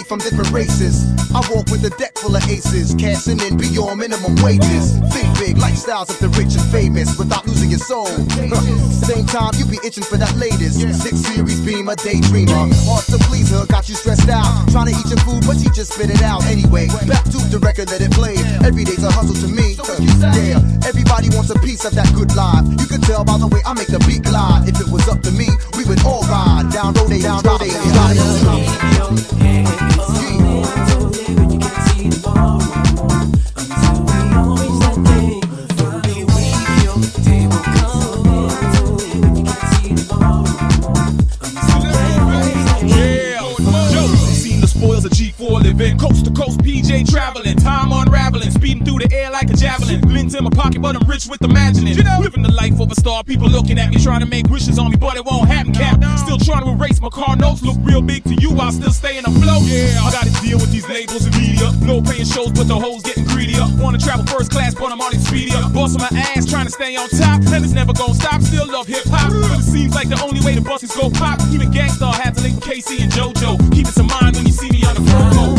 from different races. I walk with a deck full of aces, cashing in beyond minimum wages. Think big, lifestyles of the rich and famous, without losing your soul. Same time, you be itching for that latest 6 Series Beam, a daydreamer. Hard to please her, got you stressed out. Trying to eat your food, but she just spit it out anyway. Back to the record, let it play. Every day's a hustle to me. Yeah, everybody wants a piece of that good life. You can tell by the way I make the beat glide. If it was up to me, we would all ride down road, down road, living coast to coast, PJ traveling, time unraveling, speeding through the air like a javelin. Links in my pocket, but I'm rich with imagining. Living the life of a star, people looking at me, trying to make wishes on me, but it won't happen, cap. Still trying to erase my car notes, look real big to you, I'll still stay in the flow. Yeah, I gotta deal with these labels and media. No paying shows, but the hoes getting greedier. Wanna travel first class, but I'm on Expedia. Busting my ass, trying to stay on top, and it's never gonna stop. Still love hip hop, but it seems like the only way the buses go pop. Even Gangstar had to link Casey and JoJo. Keep it in mind when you see me on the promo.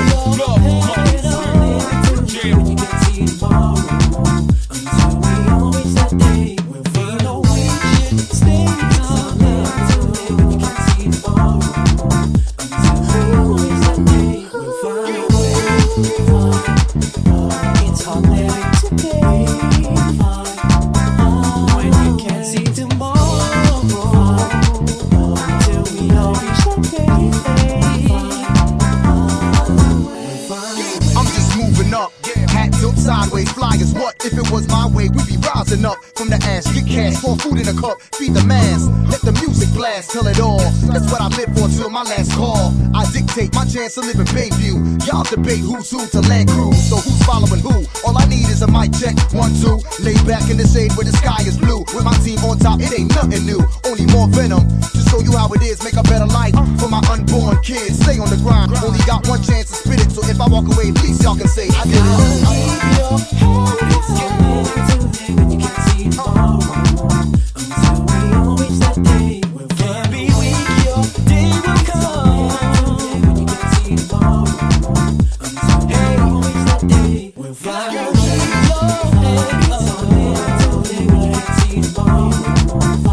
Sideways, flyers, what if it was my way? We'd be rising up from the ash, get cash, pour food in a cup, feed the mass, let the music blast, tell it all. That's what I live for till my last call. I dictate my chance to live in Bayview. Y'all debate who's who to land cruise, so who's following who? All I need is a mic check, 1, 2. Lay back in the shade where the sky is blue. With my team on top, it ain't nothing new, only more venom. To show you how it is, make a better life for my unborn kids. Stay on the grind, only got one chance to spit it, so if I walk away, at least y'all can say I did it. Fly.